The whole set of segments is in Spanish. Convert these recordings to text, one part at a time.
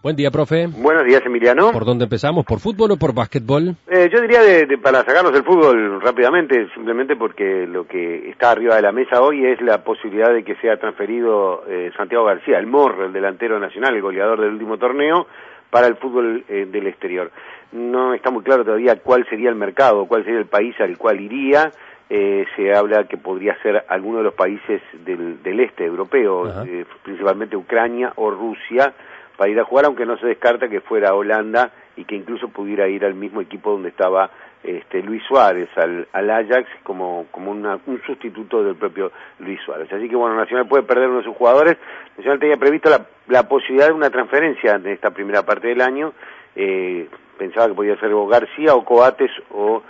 Buen día, profe. Buenos días, Emiliano. ¿Por dónde empezamos? ¿Por fútbol o por básquetbol? Yo diría para sacarnos del fútbol rápidamente, simplemente porque lo que está arriba de la mesa hoy es la posibilidad de que sea transferido Santiago García, el Morro, el delantero nacional, el goleador del último torneo, para el fútbol del exterior. No está muy claro todavía cuál sería el mercado, cuál sería el país al cual iría. Se habla que podría ser alguno de los países del este europeo, principalmente Ucrania o Rusia, para ir a jugar, aunque no se descarta que fuera Holanda y que incluso pudiera ir al mismo equipo donde estaba Luis Suárez, al Ajax, como un sustituto del propio Luis Suárez. Así que bueno, Nacional puede perder uno de sus jugadores. Nacional tenía previsto la posibilidad de una transferencia en esta primera parte del año. Pensaba que podía ser o García o Coates o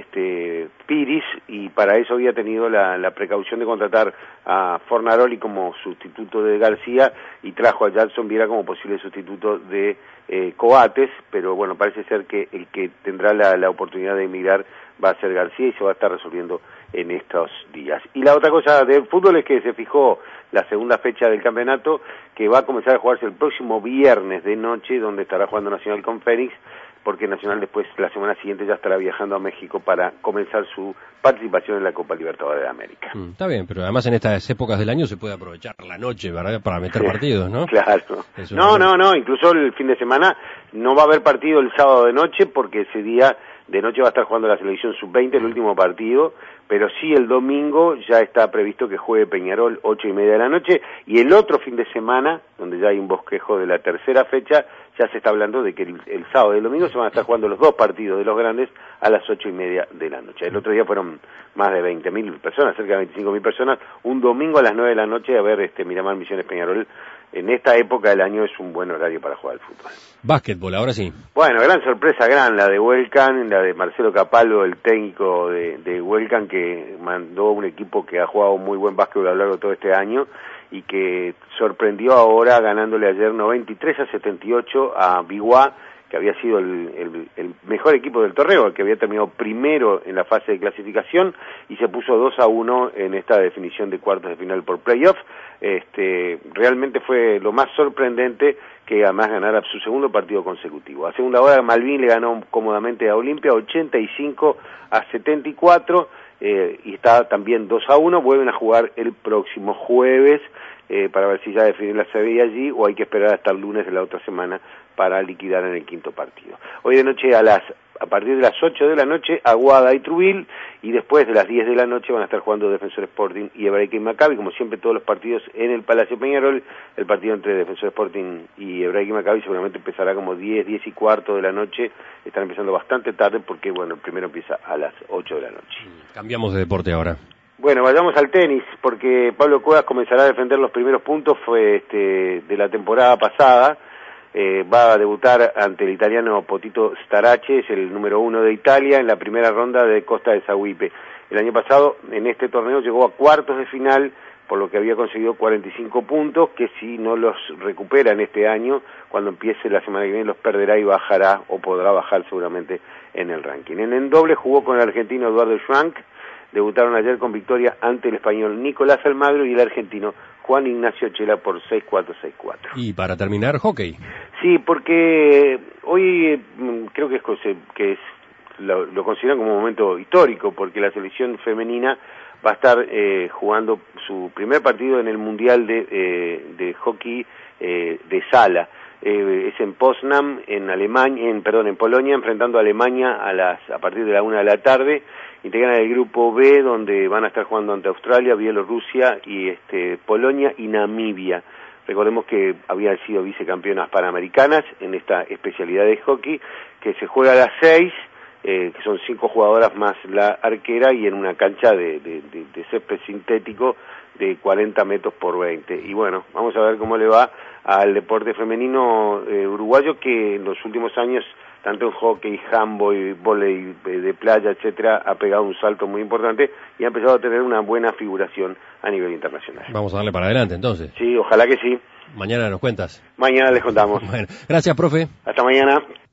Piris, y para eso había tenido la precaución de contratar a Fornaroli como sustituto de García y trajo a Jackson Viera como posible sustituto de Coates, pero bueno, parece ser que el que tendrá la oportunidad de emigrar va a ser García y se va a estar resolviendo en estos días. Y la otra cosa del fútbol es que se fijó la segunda fecha del campeonato, que va a comenzar a jugarse el próximo viernes de noche, donde estará jugando Nacional con Fénix, porque Nacional después, la semana siguiente, ya estará viajando a México para comenzar su participación en la Copa Libertadores de América. Está bien, pero además en estas épocas del año se puede aprovechar la noche, ¿verdad?, para meter partidos, ¿no? Claro. No, incluso el fin de semana no va a haber partido el sábado de noche, porque ese día de noche va a estar jugando la selección sub-20, el último partido, pero sí el domingo ya está previsto que juegue Peñarol 8:30 de la noche, y el otro fin de semana, donde ya hay un bosquejo de la tercera fecha, ya se está hablando de que el sábado y el domingo se van a estar jugando los dos partidos de los grandes a las 8:30 de la noche. El otro día fueron más de 20.000 personas, cerca de 25.000 personas, un domingo a las 9 de la noche a ver Miramar Misiones Peñarol. En esta época del año es un buen horario para jugar al fútbol. Básquetbol, ahora sí. Bueno, gran sorpresa, la de Huelcan, la de Marcelo Capalvo, el técnico de Huelcan, que mandó un equipo que ha jugado muy buen básquetbol a lo largo de todo este año y que sorprendió ahora ganándole ayer 93-78 a Biguá, que había sido el mejor equipo del torneo, el que había terminado primero en la fase de clasificación, y se puso 2-1 en esta definición de cuartos de final por playoff. Realmente fue lo más sorprendente que además ganara su segundo partido consecutivo. A segunda hora Malvin le ganó cómodamente a Olimpia 85-74, y está también 2-1, vuelven a jugar el próximo jueves para ver si ya definen la serie allí o hay que esperar hasta el lunes de la otra semana para liquidar en el quinto partido. Hoy de noche a partir de las 8 de la noche, Aguada y Trubil, y después de las 10 de la noche van a estar jugando Defensor Sporting y Hebraica y Maccabi, como siempre todos los partidos en el Palacio Peñarol. El partido entre Defensor Sporting y Hebraica y Maccabi seguramente empezará como 10:15 de la noche, están empezando bastante tarde porque, bueno, el primero empieza a las 8 de la noche. Cambiamos de deporte ahora. Bueno, vayamos al tenis, porque Pablo Cuevas comenzará a defender los primeros puntos de la temporada pasada. Va a debutar ante el italiano Potito Starace, es el número 1 de Italia, en la primera ronda de Costa de Saguipe. El año pasado, en este torneo, llegó a cuartos de final, por lo que había conseguido 45 puntos, que si no los recupera en este año, cuando empiece la semana que viene los perderá y bajará, o podrá bajar seguramente en el ranking. En el doble jugó con el argentino Eduardo Schwank, debutaron ayer con victoria ante el español Nicolás Almagro y el argentino Juan Ignacio Chela por 6-4, 6-4. Y para terminar, hockey. Sí, porque hoy creo que lo consideran como un momento histórico, porque la selección femenina va a estar jugando su primer partido en el Mundial de hockey de sala. Es en Poznań, en Polonia, enfrentando a Alemania a partir de la 1 de la tarde. Integran el grupo B, donde van a estar jugando ante Australia, Bielorrusia y Polonia y Namibia. Recordemos que habían sido vicecampeonas panamericanas en esta especialidad de hockey, que se juega a las 6, que son 5 jugadoras más la arquera, y en una cancha de césped sintético de 40 metros por 20. Y bueno, vamos a ver cómo le va al deporte femenino uruguayo, que en los últimos años, tanto en hockey, handball, vóley de playa, etcétera, ha pegado un salto muy importante y ha empezado a tener una buena figuración a nivel internacional. Vamos a darle para adelante, entonces. Sí, ojalá que sí. Mañana nos cuentas. Mañana les contamos. Bueno, gracias, profe. Hasta mañana.